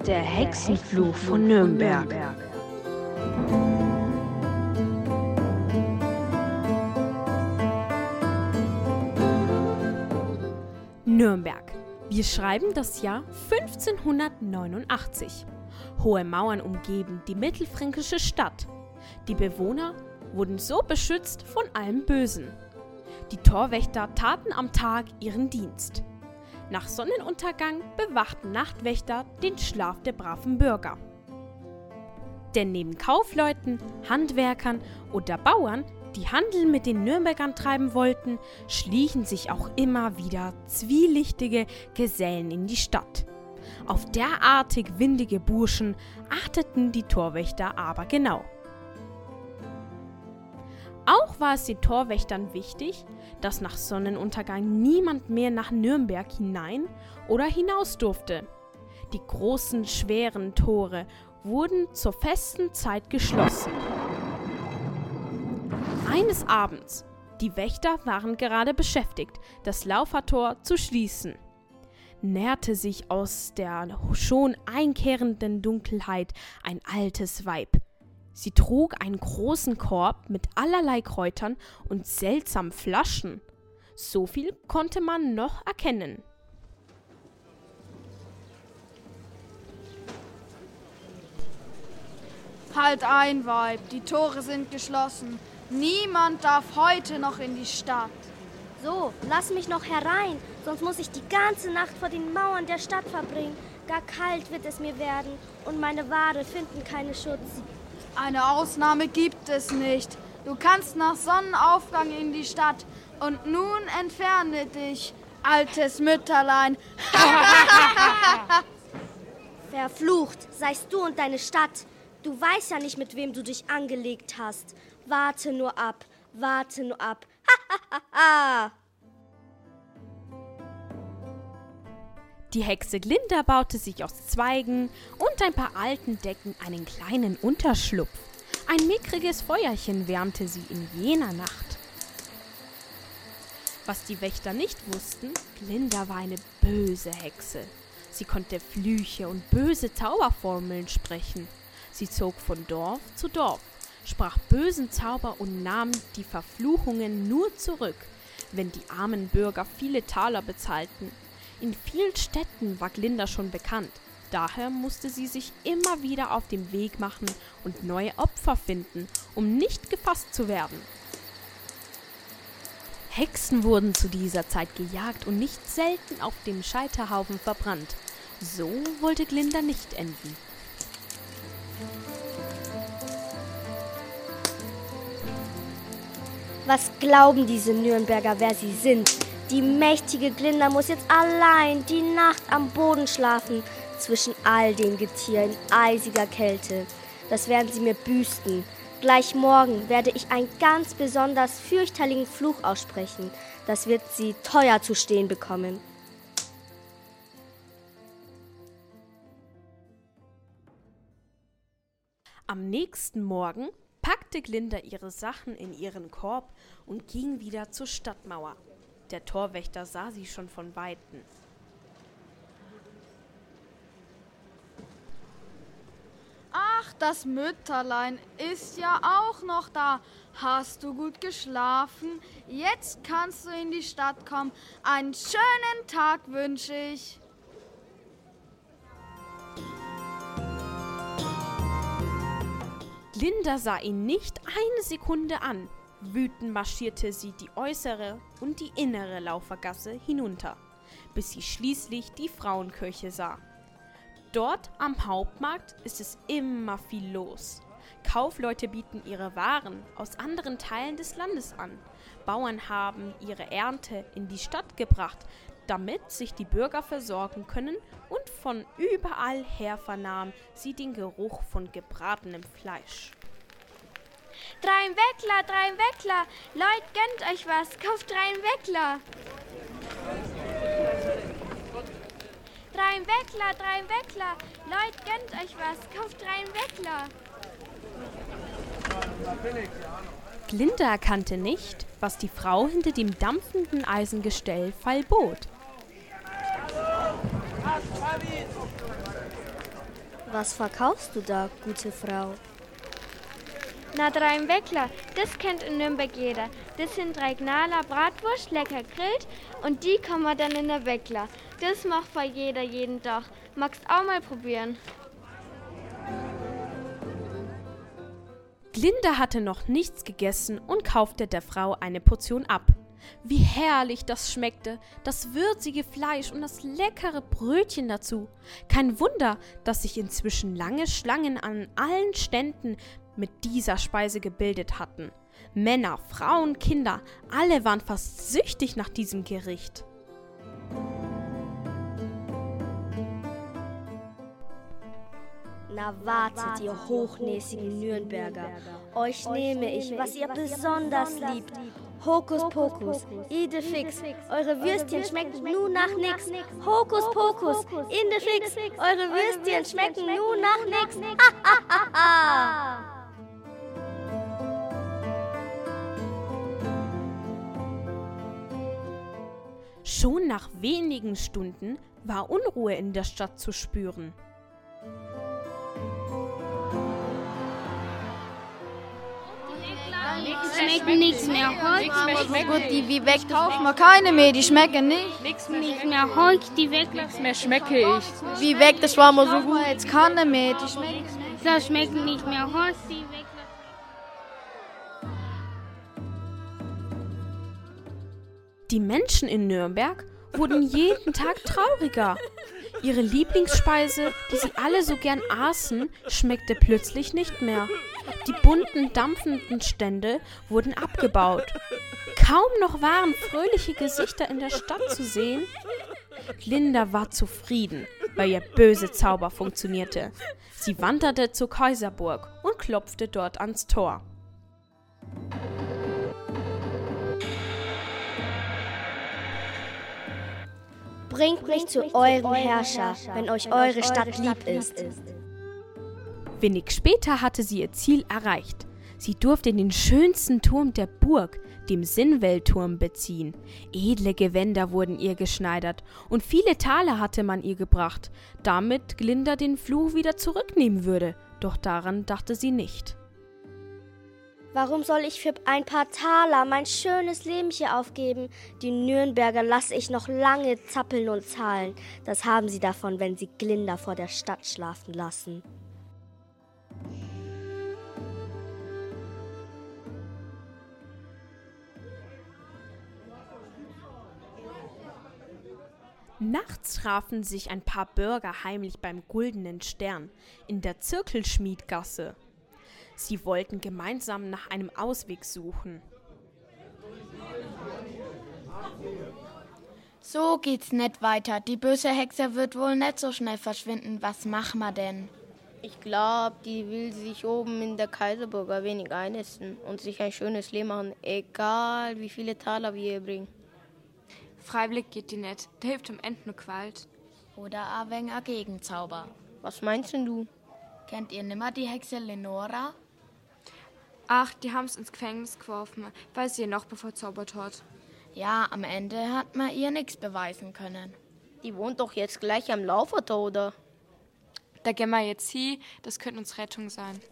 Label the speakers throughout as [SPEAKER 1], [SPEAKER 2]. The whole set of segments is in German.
[SPEAKER 1] Der Hexenfluch von Nürnberg.
[SPEAKER 2] Nürnberg. Wir schreiben das Jahr 1589. Hohe Mauern umgeben die mittelfränkische Stadt. Die Bewohner wurden so beschützt von allem Bösen. Die Torwächter taten am Tag ihren Dienst. Nach Sonnenuntergang bewachten Nachtwächter den Schlaf der braven Bürger. Denn neben Kaufleuten, Handwerkern oder Bauern, die Handel mit den Nürnbergern treiben wollten, schlichen sich auch immer wieder zwielichtige Gesellen in die Stadt. Auf derartig windige Burschen achteten die Torwächter aber genau. Auch war es den Torwächtern wichtig, dass nach Sonnenuntergang niemand mehr nach Nürnberg hinein oder hinaus durfte. Die großen, schweren Tore wurden zur festen Zeit geschlossen. Eines Abends, die Wächter waren gerade beschäftigt, das Laufertor zu schließen, näherte sich aus der schon einkehrenden Dunkelheit ein altes Weib. Sie trug einen großen Korb mit allerlei Kräutern und seltsamen Flaschen. So viel konnte man noch erkennen.
[SPEAKER 3] Halt ein, Weib, die Tore sind geschlossen. Niemand darf heute noch in die Stadt.
[SPEAKER 4] So, lass mich noch herein, sonst muss ich die ganze Nacht vor den Mauern der Stadt verbringen. Gar kalt wird es mir werden und meine Ware finden keinen Schutz.
[SPEAKER 3] Eine Ausnahme gibt es nicht. Du kannst nach Sonnenaufgang in die Stadt. Und nun entferne dich, altes Mütterlein.
[SPEAKER 4] Verflucht seist du und deine Stadt. Du weißt ja nicht, mit wem du dich angelegt hast. Warte nur ab, warte nur ab. Ha!
[SPEAKER 2] Die Hexe Glinda baute sich aus Zweigen und ein paar alten Decken einen kleinen Unterschlupf. Ein mickriges Feuerchen wärmte sie in jener Nacht. Was die Wächter nicht wussten, Glinda war eine böse Hexe. Sie konnte Flüche und böse Zauberformeln sprechen. Sie zog von Dorf zu Dorf, sprach bösen Zauber und nahm die Verfluchungen nur zurück, wenn die armen Bürger viele Taler bezahlten. In vielen Städten war Glinda schon bekannt, daher musste sie sich immer wieder auf den Weg machen und neue Opfer finden, um nicht gefasst zu werden. Hexen wurden zu dieser Zeit gejagt und nicht selten auf dem Scheiterhaufen verbrannt. So wollte Glinda nicht enden.
[SPEAKER 4] Was glauben diese Nürnberger, wer sie sind? Die mächtige Glinda muss jetzt allein die Nacht am Boden schlafen, zwischen all den Getieren in eisiger Kälte. Das werden sie mir büßen. Gleich morgen werde ich einen ganz besonders fürchterlichen Fluch aussprechen. Das wird sie teuer zu stehen bekommen.
[SPEAKER 2] Am nächsten Morgen packte Glinda ihre Sachen in ihren Korb und ging wieder zur Stadtmauer. Der Torwächter sah sie schon von Weitem.
[SPEAKER 3] Ach, das Mütterlein ist ja auch noch da. Hast du gut geschlafen? Jetzt kannst du in die Stadt kommen. Einen schönen Tag wünsche ich.
[SPEAKER 2] Glinda sah ihn nicht eine Sekunde an. Wütend marschierte sie die äußere und die innere Laufergasse hinunter, bis sie schließlich die Frauenkirche sah. Dort am Hauptmarkt ist es immer viel los. Kaufleute bieten ihre Waren aus anderen Teilen des Landes an. Bauern haben ihre Ernte in die Stadt gebracht, damit sich die Bürger versorgen können, und von überall her vernahm sie den Geruch von gebratenem Fleisch.
[SPEAKER 5] Drein Weckler, Leut, gönnt euch was, kauft drein Weckler. Drein Weckler, Leut, gönnt euch was, kauft drein Weckler.
[SPEAKER 2] Glinda erkannte nicht, was die Frau hinter dem dampfenden Eisengestell feilbot.
[SPEAKER 4] Was verkaufst du da, gute Frau?
[SPEAKER 5] Na, 3 im Weckler, das kennt in Nürnberg jeder. Das sind 3 Gnaler Bratwurst, lecker grillt und die kann man dann in der Weckler. Das macht für jeder jeden Tag. Magst auch mal probieren?
[SPEAKER 2] Glinda hatte noch nichts gegessen und kaufte der Frau eine Portion ab. Wie herrlich das schmeckte, das würzige Fleisch und das leckere Brötchen dazu. Kein Wunder, dass sich inzwischen lange Schlangen an allen Ständen mit dieser Speise gebildet hatten. Männer, Frauen, Kinder, alle waren fast süchtig nach diesem Gericht.
[SPEAKER 4] Na wartet, ihr hochnäsigen Nürnberger. Euch nehme ich, was ihr besonders liebt. Hokuspokus, Idefix, eure Würstchen schmecken nun nach nix. Hokuspokus, Idefix, eure Würstchen schmecken nun nach nix.
[SPEAKER 2] Schon nach wenigen Stunden war Unruhe in der Stadt zu spüren.
[SPEAKER 6] Schmecken nichts mehr Holz.
[SPEAKER 3] Die wie weg kaufen wir keine mehr, die schmecken nicht.
[SPEAKER 6] Nichts mehr Holz, die weg.
[SPEAKER 7] Nichts mehr schmecke ich.
[SPEAKER 3] Wie weg, das war mal so gut. Jetzt keine mehr, die schmecken nicht.
[SPEAKER 6] Da schmecken nicht mehr Holz, die weg.
[SPEAKER 2] Die Menschen in Nürnberg wurden jeden Tag trauriger. Ihre Lieblingsspeise, die sie alle so gern aßen, schmeckte plötzlich nicht mehr. Die bunten, dampfenden Stände wurden abgebaut. Kaum noch waren fröhliche Gesichter in der Stadt zu sehen. Glinda war zufrieden, weil ihr böse Zauber funktionierte. Sie wanderte zur Kaiserburg und klopfte dort ans Tor.
[SPEAKER 4] Bringt mich zu eurem Herrscher, wenn euch eure Stadt lieb ist.
[SPEAKER 2] Wenig später hatte sie ihr Ziel erreicht. Sie durfte den schönsten Turm der Burg, dem Sinnwellturm, beziehen. Edle Gewänder wurden ihr geschneidert und viele Taler hatte man ihr gebracht, damit Glinda den Fluch wieder zurücknehmen würde. Doch daran dachte sie nicht.
[SPEAKER 4] Warum soll ich für ein paar Taler mein schönes Leben hier aufgeben? Die Nürnberger lasse ich noch lange zappeln und zahlen. Das haben sie davon, wenn sie Glinda vor der Stadt schlafen lassen.
[SPEAKER 2] Nachts trafen sich ein paar Bürger heimlich beim Guldenen Stern in der Zirkelschmiedgasse. Sie wollten gemeinsam nach einem Ausweg suchen.
[SPEAKER 8] So geht's nicht weiter. Die böse Hexe wird wohl nicht so schnell verschwinden. Was machen wir denn?
[SPEAKER 9] Ich glaube, die will sich oben in der Kaiserburg ein wenig einnisten und sich ein schönes Leben machen, egal wie viele Taler wir ihr bringen.
[SPEAKER 7] Freiwillig geht die nicht. Der hilft am Ende nur Qualt.
[SPEAKER 8] Oder ein wenig ein Gegenzauber.
[SPEAKER 9] Was meinst denn du?
[SPEAKER 8] Kennt ihr nimmer die Hexe Lenora?
[SPEAKER 7] Ach, die haben's ins Gefängnis geworfen, weil sie ihr noch verzaubert hat.
[SPEAKER 8] Ja, am Ende hat man ihr nichts beweisen können.
[SPEAKER 9] Die wohnt doch jetzt gleich am Laufertor, oder?
[SPEAKER 7] Da gehen wir jetzt hin, das könnte uns Rettung sein.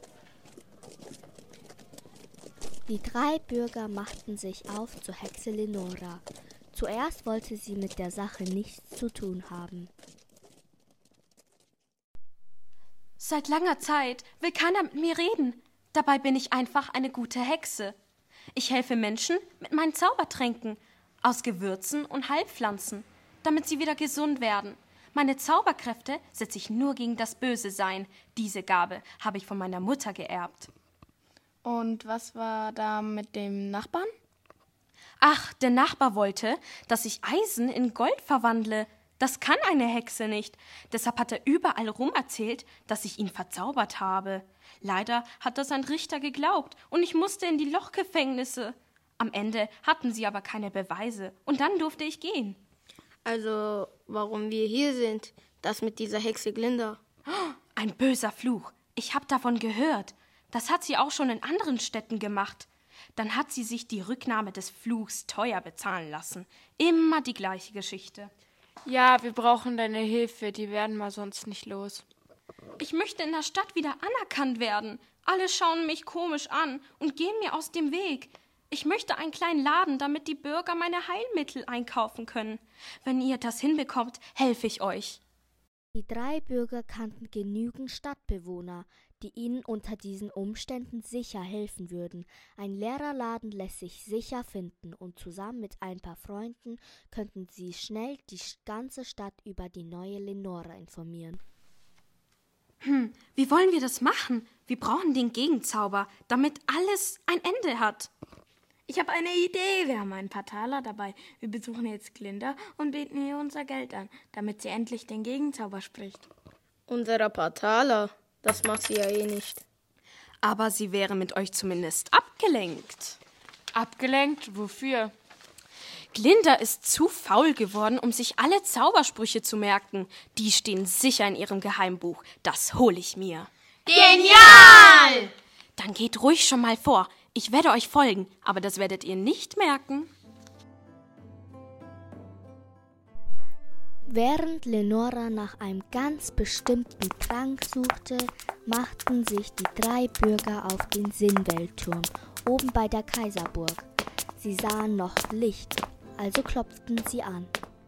[SPEAKER 4] Die 3 Bürger machten sich auf zur Hexe Lenora. Zuerst wollte sie mit der Sache nichts zu tun haben.
[SPEAKER 10] Seit langer Zeit will keiner mit mir reden. Dabei bin ich einfach eine gute Hexe. Ich helfe Menschen mit meinen Zaubertränken aus Gewürzen und Heilpflanzen, damit sie wieder gesund werden. Meine Zauberkräfte setze ich nur gegen das Böse sein. Diese Gabe habe ich von meiner Mutter geerbt.
[SPEAKER 8] Und was war da mit dem Nachbarn?
[SPEAKER 10] Ach, der Nachbar wollte, dass ich Eisen in Gold verwandle. Das kann eine Hexe nicht. Deshalb hat er überall rum erzählt, dass ich ihn verzaubert habe. Leider hat das ein Richter geglaubt und ich musste in die Lochgefängnisse. Am Ende hatten sie aber keine Beweise und dann durfte ich gehen.
[SPEAKER 9] Also, warum wir hier sind, das mit dieser Hexe Glinda.
[SPEAKER 10] Ein böser Fluch. Ich habe davon gehört. Das hat sie auch schon in anderen Städten gemacht. Dann hat sie sich die Rücknahme des Fluchs teuer bezahlen lassen. Immer die gleiche Geschichte.
[SPEAKER 7] Ja, wir brauchen deine Hilfe, die werden wir sonst nicht los.
[SPEAKER 10] Ich möchte in der Stadt wieder anerkannt werden. Alle schauen mich komisch an und gehen mir aus dem Weg. Ich möchte einen kleinen Laden, damit die Bürger meine Heilmittel einkaufen können. Wenn ihr das hinbekommt, helfe ich euch.
[SPEAKER 4] Die 3 Bürger kannten genügend Stadtbewohner, die ihnen unter diesen Umständen sicher helfen würden. Ein leerer Laden lässt sich sicher finden und zusammen mit ein paar Freunden könnten sie schnell die ganze Stadt über die neue Lenora informieren.
[SPEAKER 10] Wie wollen wir das machen? Wir brauchen den Gegenzauber, damit alles ein Ende hat.
[SPEAKER 7] Ich habe eine Idee. Wir haben ein paar Taler dabei. Wir besuchen jetzt Glinda und bieten ihr unser Geld an, damit sie endlich den Gegenzauber spricht.
[SPEAKER 9] Unsere paar Taler, das macht sie ja eh nicht.
[SPEAKER 10] Aber sie wäre mit euch zumindest abgelenkt.
[SPEAKER 7] Abgelenkt? Wofür?
[SPEAKER 10] Glinda ist zu faul geworden, um sich alle Zaubersprüche zu merken. Die stehen sicher in ihrem Geheimbuch. Das hole ich mir.
[SPEAKER 6] Genial!
[SPEAKER 10] Dann geht ruhig schon mal vor. Ich werde euch folgen, aber das werdet ihr nicht merken.
[SPEAKER 4] Während Lenora nach einem ganz bestimmten Trank suchte, machten sich die 3 Bürger auf den Sinnweltturm, oben bei der Kaiserburg. Sie sahen noch Licht, also klopften sie an.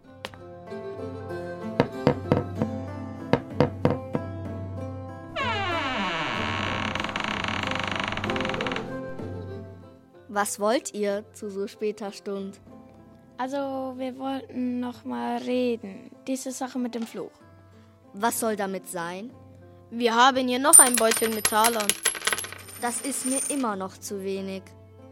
[SPEAKER 4] Was wollt ihr zu so später Stunde?
[SPEAKER 7] Also, wir wollten noch mal reden. Diese Sache mit dem Fluch.
[SPEAKER 4] Was soll damit sein?
[SPEAKER 9] Wir haben hier noch einen Beutel mit Talern.
[SPEAKER 4] Das ist mir immer noch zu wenig.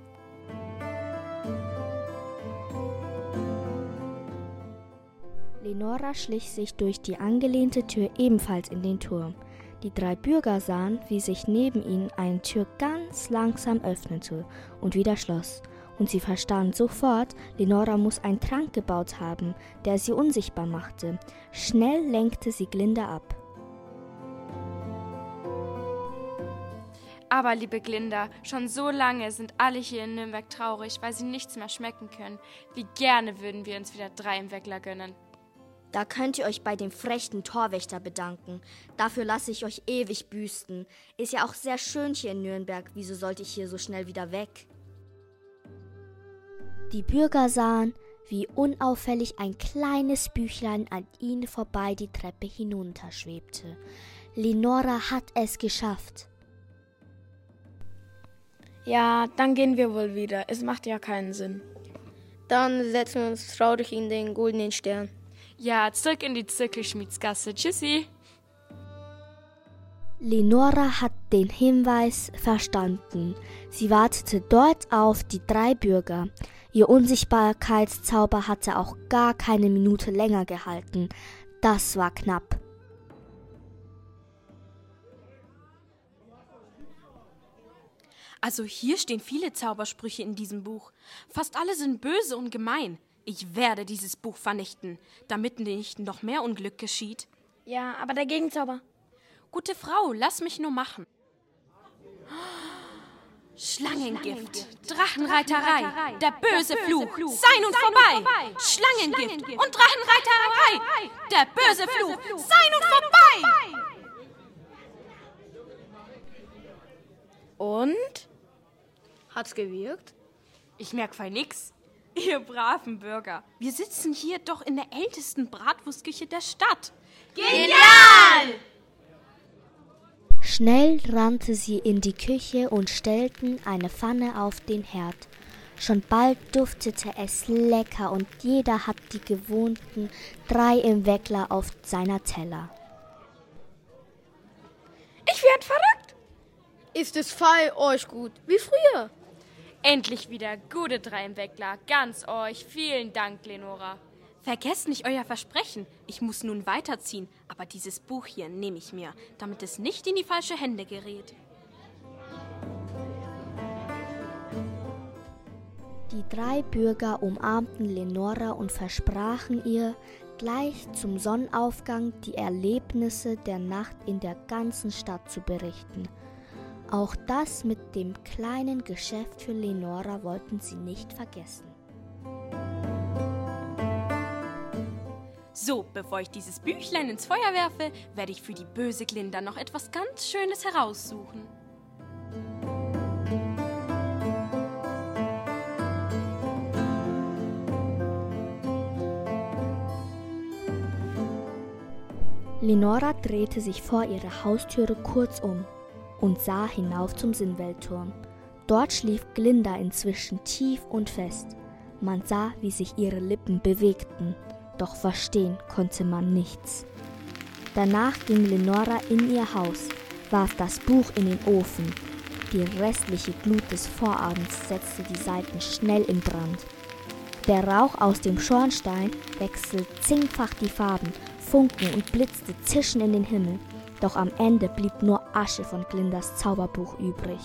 [SPEAKER 4] Lenora schlich sich durch die angelehnte Tür ebenfalls in den Turm. Die 3 Bürger sahen, wie sich neben ihnen eine Tür ganz langsam öffnete und wieder schloss. Und sie verstanden sofort, Lenora muss einen Trank gebaut haben, der sie unsichtbar machte. Schnell lenkte sie Glinda ab.
[SPEAKER 7] Aber, liebe Glinda, schon so lange sind alle hier in Nürnberg traurig, weil sie nichts mehr schmecken können. Wie gerne würden wir uns wieder 3 im Weckler gönnen.
[SPEAKER 4] Da könnt ihr euch bei dem frechen Torwächter bedanken. Dafür lasse ich euch ewig büßen. Ist ja auch sehr schön hier in Nürnberg. Wieso sollte ich hier so schnell wieder weg? Die Bürger sahen, wie unauffällig ein kleines Büchlein an ihnen vorbei die Treppe hinunterschwebte. Lenora hat es geschafft.
[SPEAKER 7] Ja, dann gehen wir wohl wieder. Es macht ja keinen Sinn.
[SPEAKER 9] Dann setzen wir uns traurig in den goldenen Stern.
[SPEAKER 7] Ja, zurück in die Zirkelschmiedsgasse. Tschüssi.
[SPEAKER 4] Lenora hat den Hinweis verstanden. Sie wartete dort auf die 3 Bürger. Ihr Unsichtbarkeitszauber hatte auch gar keine Minute länger gehalten. Das war knapp.
[SPEAKER 10] Also hier stehen viele Zaubersprüche in diesem Buch. Fast alle sind böse und gemein. Ich werde dieses Buch vernichten, damit nicht noch mehr Unglück geschieht.
[SPEAKER 7] Ja, aber der Gegenzauber.
[SPEAKER 10] Gute Frau, lass mich nur machen. Schlangengift, Drachenreiterei, der böse Fluch, sei nun vorbei. Schlangengift und Drachenreiterei, der böse Fluch, sei nun vorbei.
[SPEAKER 7] Und?
[SPEAKER 9] Hat's gewirkt?
[SPEAKER 10] Ich merk fein nix. Ihr braven Bürger, wir sitzen hier doch in der ältesten Bratwurstküche der Stadt.
[SPEAKER 6] Genial!
[SPEAKER 4] Schnell rannte sie in die Küche und stellten eine Pfanne auf den Herd. Schon bald duftete es lecker und jeder hat die gewohnten 3 im Weckler auf seiner Teller.
[SPEAKER 7] Ich werd verrückt.
[SPEAKER 9] Ist es fein euch gut, wie früher?
[SPEAKER 7] Endlich wieder gute 3 im Weckler. Ganz euch. Vielen Dank, Lenora.
[SPEAKER 10] Vergesst nicht euer Versprechen. Ich muss nun weiterziehen, aber dieses Buch hier nehme ich mir, damit es nicht in die falsche Hände gerät.
[SPEAKER 4] Die 3 Bürger umarmten Lenora und versprachen ihr, gleich zum Sonnenaufgang die Erlebnisse der Nacht in der ganzen Stadt zu berichten. Auch das mit dem kleinen Geschäft für Lenora wollten sie nicht vergessen.
[SPEAKER 10] So, bevor ich dieses Büchlein ins Feuer werfe, werde ich für die böse Glinda noch etwas ganz Schönes heraussuchen.
[SPEAKER 4] Leonora drehte sich vor ihrer Haustüre kurz um und sah hinauf zum Sinnweltturm. Dort schlief Glinda inzwischen tief und fest. Man sah, wie sich ihre Lippen bewegten, doch verstehen konnte man nichts. Danach ging Leonora in ihr Haus, warf das Buch in den Ofen. Die restliche Glut des Vorabends setzte die Seiten schnell in Brand. Der Rauch aus dem Schornstein wechselte zingfach die Farben, Funken und blitzte zischend in den Himmel. Doch am Ende blieb nur Asche von Glindas Zauberbuch übrig.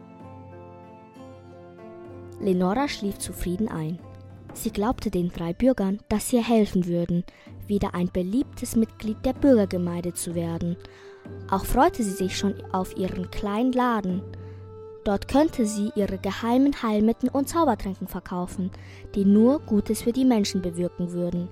[SPEAKER 4] Leonora schlief zufrieden ein. Sie glaubte den 3 Bürgern, dass sie ihr helfen würden, wieder ein beliebtes Mitglied der Bürgergemeinde zu werden. Auch freute sie sich schon auf ihren kleinen Laden. Dort könnte sie ihre geheimen Heilmittel und Zaubertränke verkaufen, die nur Gutes für die Menschen bewirken würden.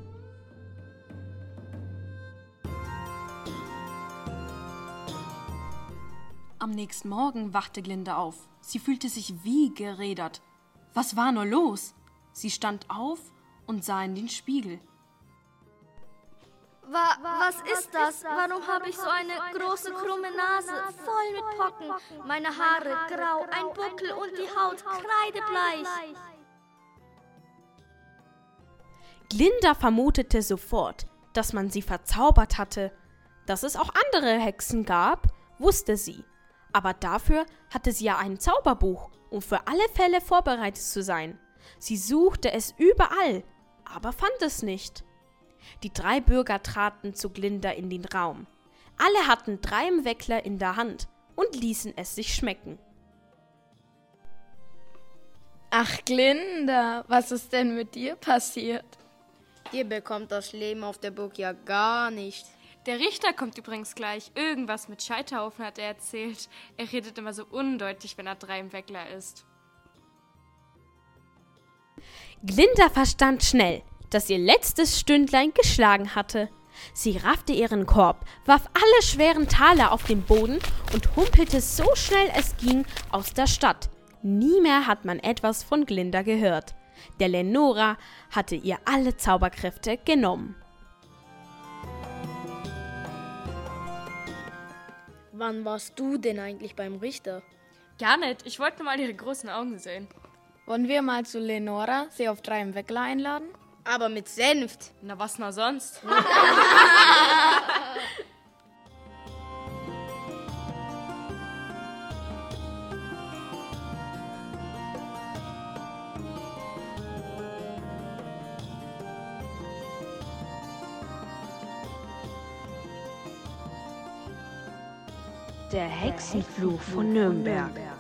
[SPEAKER 10] Am nächsten Morgen wachte Glinda auf. Sie fühlte sich wie gerädert. Was war nur los? Sie stand auf und sah in den Spiegel.
[SPEAKER 4] Was ist das? Warum habe ich so eine große, krumme Nase, voll mit Pocken? Meine Haare grau, ein Buckel und die Haut kreidebleich.
[SPEAKER 2] Glinda vermutete sofort, dass man sie verzaubert hatte. Dass es auch andere Hexen gab, wusste sie. Aber dafür hatte sie ja ein Zauberbuch, um für alle Fälle vorbereitet zu sein. Sie suchte es überall, aber fand es nicht. Die 3 Bürger traten zu Glinda in den Raum. Alle hatten 3 Weckler in der Hand und ließen es sich schmecken.
[SPEAKER 8] Ach, Glinda, was ist denn mit dir passiert?
[SPEAKER 9] Dir bekommt das Leben auf der Burg ja gar nicht.
[SPEAKER 11] Der Richter kommt übrigens gleich. Irgendwas mit Scheiterhaufen hat er erzählt. Er redet immer so undeutlich, wenn er 3 im Weckler ist.
[SPEAKER 2] Glinda verstand schnell, dass ihr letztes Stündlein geschlagen hatte. Sie raffte ihren Korb, warf alle schweren Taler auf den Boden und humpelte so schnell es ging aus der Stadt. Nie mehr hat man etwas von Glinda gehört. Der Leonora hatte ihr alle Zauberkräfte genommen.
[SPEAKER 9] Wann warst du denn eigentlich beim Richter?
[SPEAKER 11] Gar nicht. Ich wollte nur mal ihre großen Augen sehen.
[SPEAKER 8] Wollen wir mal zu Leonora, sie auf 3 im Weckler einladen?
[SPEAKER 9] Aber mit Senft.
[SPEAKER 11] Na, was noch sonst?
[SPEAKER 1] Der Hexenfluch von Nürnberg.